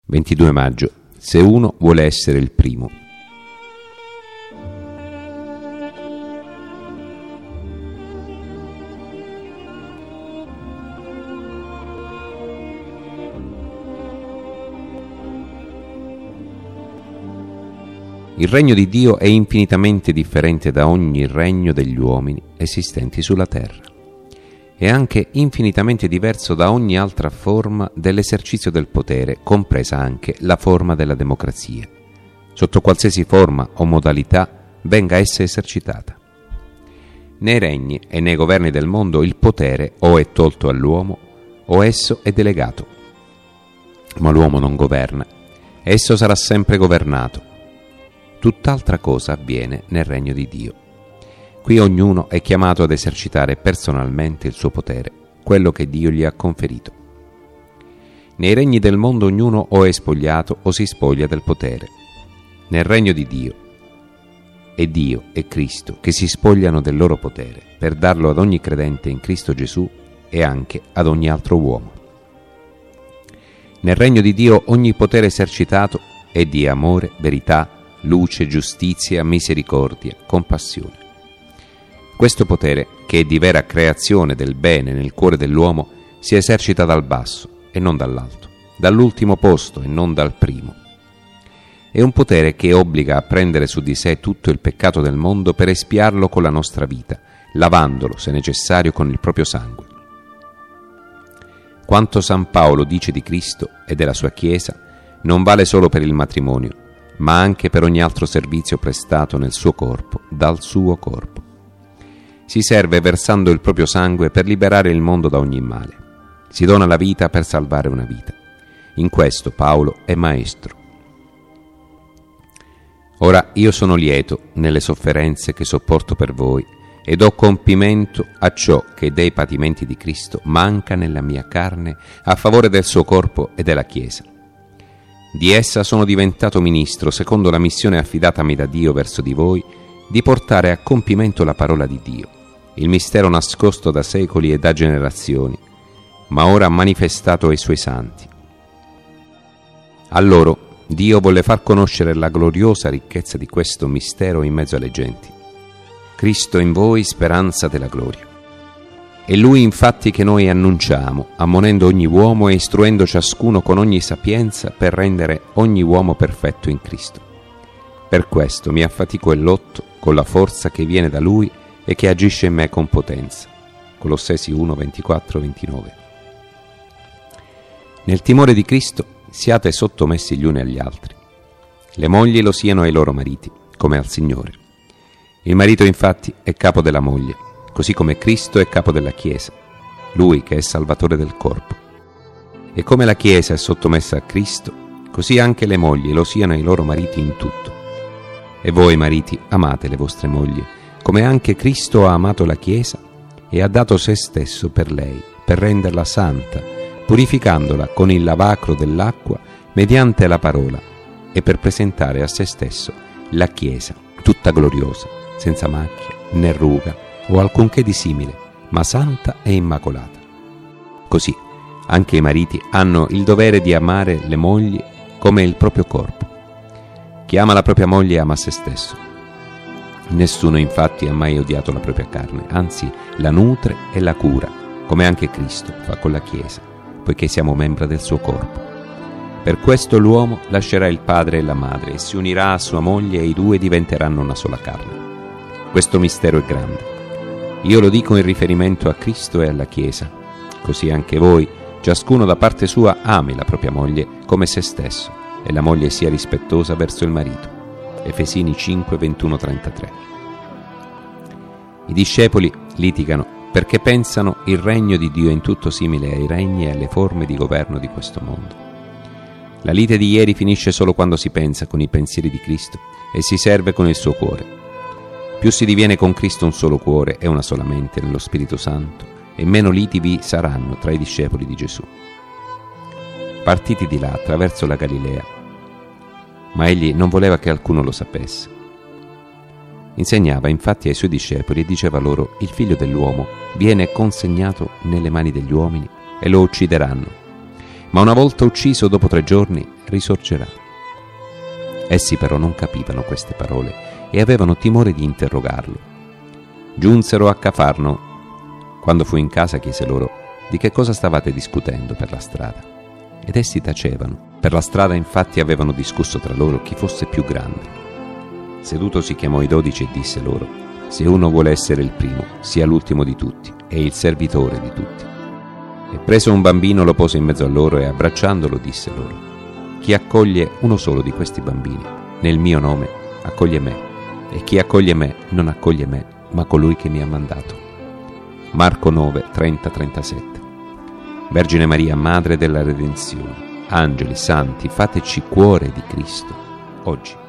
22 maggio. Se uno vuole essere il primo. Il regno di Dio è infinitamente differente da ogni regno degli uomini esistenti sulla terra. È anche infinitamente diverso da ogni altra forma dell'esercizio del potere, compresa anche la forma della democrazia, sotto qualsiasi forma o modalità venga essa esercitata. Nei regni e nei governi del mondo il potere o è tolto all'uomo o esso è delegato. Ma l'uomo non governa, esso sarà sempre governato. Tutt'altra cosa avviene nel regno di Dio. Qui ognuno è chiamato ad esercitare personalmente il suo potere, quello che Dio gli ha conferito. Nei regni del mondo ognuno o è spogliato o si spoglia del potere. Nel regno di Dio è Dio e Cristo che si spogliano del loro potere per darlo ad ogni credente in Cristo Gesù e anche ad ogni altro uomo. Nel regno di Dio ogni potere esercitato è di amore, verità, luce, giustizia, misericordia, compassione. Questo potere, che è di vera creazione del bene nel cuore dell'uomo, si esercita dal basso e non dall'alto, dall'ultimo posto e non dal primo. È un potere che obbliga a prendere su di sé tutto il peccato del mondo per espiarlo con la nostra vita, lavandolo, se necessario, con il proprio sangue. Quanto San Paolo dice di Cristo e della sua Chiesa non vale solo per il matrimonio, ma anche per ogni altro servizio prestato nel suo corpo, dal suo corpo. Si serve versando il proprio sangue per liberare il mondo da ogni male. Si dona la vita per salvare una vita. In questo Paolo è maestro. Ora io sono lieto nelle sofferenze che sopporto per voi e do compimento a ciò che dei patimenti di Cristo manca nella mia carne a favore del suo corpo e della Chiesa. Di essa sono diventato ministro secondo la missione affidatami da Dio verso di voi, di portare a compimento la parola di Dio, il mistero nascosto da secoli e da generazioni, ma ora manifestato ai suoi santi. A loro Dio volle far conoscere la gloriosa ricchezza di questo mistero in mezzo alle genti. Cristo in voi, speranza della gloria. È Lui infatti che noi annunciamo, ammonendo ogni uomo e istruendo ciascuno con ogni sapienza per rendere ogni uomo perfetto in Cristo. Per questo mi affatico e lotto con la forza che viene da Lui e che agisce in me con potenza. Colossesi 1, 24, 29. Nel timore di Cristo siate sottomessi gli uni agli altri. Le mogli lo siano ai loro mariti, come al Signore. Il marito infatti è capo della moglie, così come Cristo è capo della Chiesa, Lui che è Salvatore del corpo. E come la Chiesa è sottomessa a Cristo, così anche le mogli lo siano ai loro mariti in tutto. E voi, mariti, amate le vostre mogli, come anche Cristo ha amato la Chiesa e ha dato se stesso per lei, per renderla santa, purificandola con il lavacro dell'acqua mediante la parola, e per presentare a se stesso la Chiesa, tutta gloriosa, senza macchia né ruga o alcunché di simile, ma santa e immacolata. Così anche i mariti hanno il dovere di amare le mogli come il proprio corpo. Chi ama la propria moglie ama se stesso. Nessuno infatti ha mai odiato la propria carne, anzi la nutre e la cura, come anche Cristo fa con la Chiesa, poiché siamo membra del suo corpo. Per questo l'uomo lascerà il padre e la madre e si unirà a sua moglie e i due diventeranno una sola carne. Questo mistero è grande. Io lo dico in riferimento a Cristo e alla Chiesa. Così anche voi, ciascuno da parte sua, ami la propria moglie come se stesso, e la moglie sia rispettosa verso il marito. Efesini 5, 21, 33. I discepoli litigano perché pensano il regno di Dio in tutto simile ai regni e alle forme di governo di questo mondo. La lite di ieri finisce solo quando si pensa con i pensieri di Cristo e si serve con il suo cuore. Più si diviene con Cristo un solo cuore e una sola mente nello Spirito Santo, e meno liti vi saranno tra i discepoli di Gesù. Partiti di là attraverso la Galilea, ma egli non voleva che alcuno lo sapesse. Insegnava infatti ai suoi discepoli e diceva loro: il figlio dell'uomo viene consegnato nelle mani degli uomini e lo uccideranno, ma una volta ucciso, dopo 3 giorni risorgerà. Essi però non capivano queste parole e avevano timore di interrogarlo. Giunsero a Cafarno. Quando fu in casa chiese loro: di che cosa stavate discutendo per la strada? Ed essi tacevano. Per la strada infatti avevano discusso tra loro chi fosse più grande. Sedutosi chiamò i 12 e disse loro: se uno vuole essere il primo, sia l'ultimo di tutti e il servitore di tutti. E preso un bambino lo pose in mezzo a loro e abbracciandolo disse loro: chi accoglie uno solo di questi bambini nel mio nome accoglie me, e chi accoglie me non accoglie me, ma colui che mi ha mandato. Marco 9, 30-37. Vergine Maria, Madre della Redenzione, angeli, santi, fateci cuore di Cristo, oggi